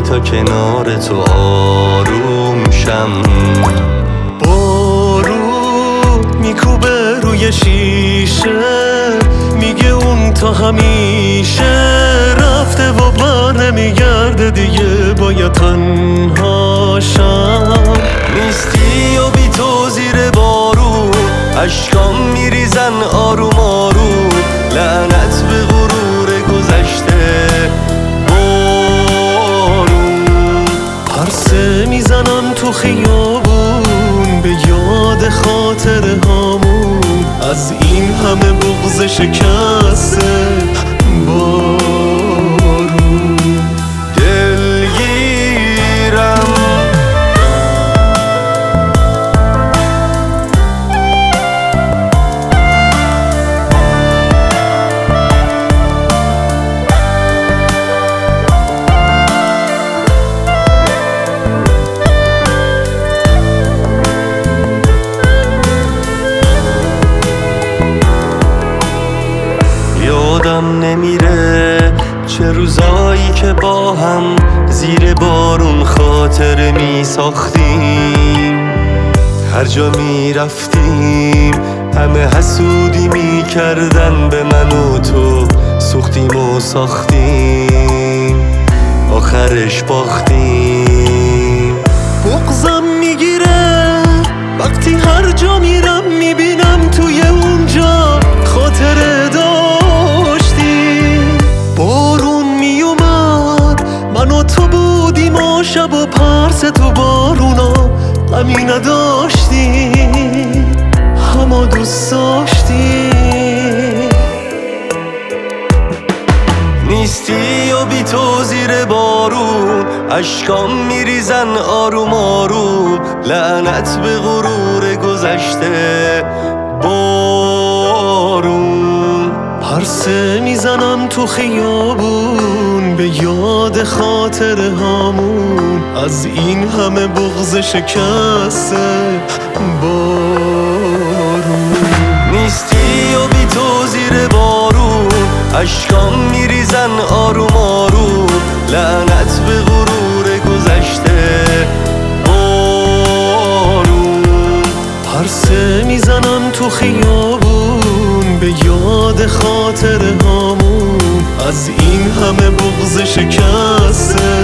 تا کنار تو آروم شم. بارون میکوبه روی شیشه، میگه اون تا همیشه رفته و بر نمیگرده دیگه، باید تنها شم. نیستی و بی تو زیر بارون، اشکام میریزن آروم آروم، لعنت به غرور گذشته. بارون پرسه میزنم تو خیابون، به یاد خاطره هامون، از این همه بغض شکسته. بارون دلگیرم، یادم نمیره چه روزایی که با هم زیر بارون خاطره می ساختیم. هر جا می رفتیم همه حسودی می کردن به من و تو، سوختیم و ساختیم آخرش باختیم. بغضم میگیره وقتی هر جا میرم میبینم توی اونجا خاطره داشتیم. بارون میومد من و تو بودیم و شب و پرس تو بارونا غمی نداشتیم، همه دوست داشتیم. نیستی و بی تو زیر بارون، اشکام میریزن آروم آروم، لعنت به غرور گذشته. بارون پرسه میزنم تو خیابون، به یاد خاطره هامون، از این همه بغض شکسته. بارون نیستی و بی تو زیر بارون، اشکام میریزن آروم آروم، لعنت به غرور گذشته. بارون پرسه میزنم تو خیابون، به یاد خاطره هامون، از این همه بغض شکسته.